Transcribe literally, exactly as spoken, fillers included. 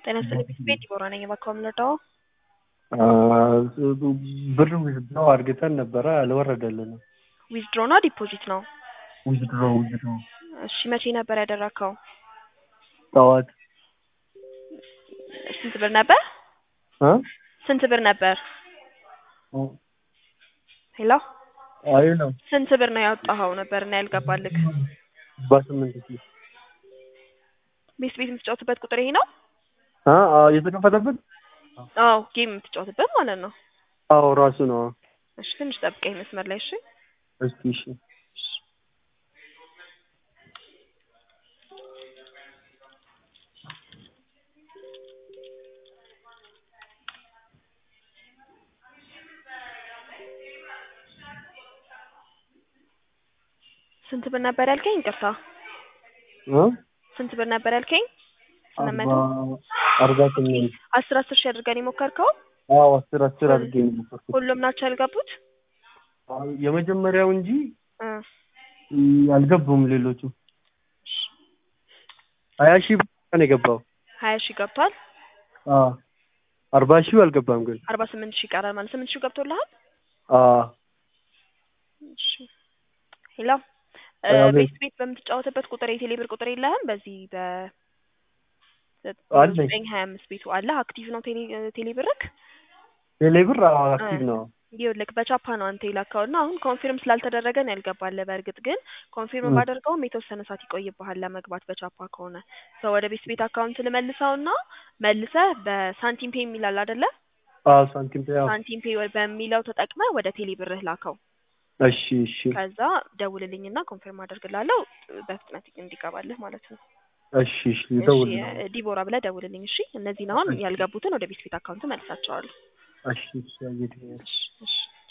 ጤና ይስጥልኝ ቤት ዲቦራ ነኝ በኮምለታው ብር ዊዝድሮው አድርገን ነበረ አልወረደልንም። ዊዝድሮ ነው ዲፖዚት ነው? ዊዝድሮው ዊዝድሮው እሺ መቼ ነበር ያደረከው? ጠዋት። ስንት ብር ነበር? እ ስንት ብር ነበር? ሄሎ አይ ነው ስንት ብር ነው ያወጣኸው ነበርና ያልገባልክ? በስምንት ሺህ ቤት ቤት የምትጫወትበት ቁጥር ይሄ ነው? አ አዎ የተከፈተበት አዎ ጌም የምትጫወትበት ማለት ነው። አዎ ራሱ ነው። እሺ ትንሽ ጠብቀኝ መስመር ላይ እሺ። እሺ እሺ ስንት ብር ነበር ያልከኝ? ይቅርታ እ ስንት ብር ነበር ያልከኝ? ስንመጣ አርባ ስምንት አስር አስር ሺህ አድርገን የሞከርከው? አዎ አስር አስር አድርገን የሞከርኩት። ሁሉም ናቸው ያልገቡት? የመጀመሪያው እንጂ እ አልገቡም ሌሎቹ። ሀያ ሺህ ብር ነው የገባው። ሀያ ሺህ ገብቷል? አዎ አርባ ሺህ አልገባም ግን አርባ ስምንት ሺህ ቀረ ማለት ስምንት ሺህ ገብቶልሃል? አዎ እሺ ሄሎ ቤት ቤት በምትጫወትበት ቁጥር የቴሌ ብር ቁጥር የለህም? በዚህ በ ዘጠኝ ሀያ አምስት ቤቱ አለ አክቲቭ ነው ቴሌ ቴሌ ብርክ? ቴሌ ብር አክቲቭ ነው። ይኸውልህ በቻፓ ነው አንተ የላከውና አሁን ኮንፊርም ስላልተደረገ ነው ያልገባልህ። በእርግጥ ግን ኮንፊርም ባደርገውም የተወሰነ ሰዓት ይቆይብሃል ለመግባት በቻፓ ከሆነ ሰው ወደ ቤት ቤት አካውንት ልመልሰውና መልሰህ በሳንቲም ፔይ የሚላል አይደለ? አዎ ሳንቲም ፔይ ሳንቲም ፔይ በሚለው ተጠቅመህ ወደ ቴሌ ብርህ ላከው። እሺ እሺ ከዛ ደውልልኝና ኮንፊርም አደርግልሃለሁ በፍጥነት እንዲገባልህ ማለት ነው። እሺ እሺ ደውልልኝ። ዲቦራ ብለህ ደውልልኝ እሺ። እነዚህን አሁን ያልገቡትን ወደ ቤት ቤት አካውንት መልሳቸዋለሁ። እሺ እሺ እሺ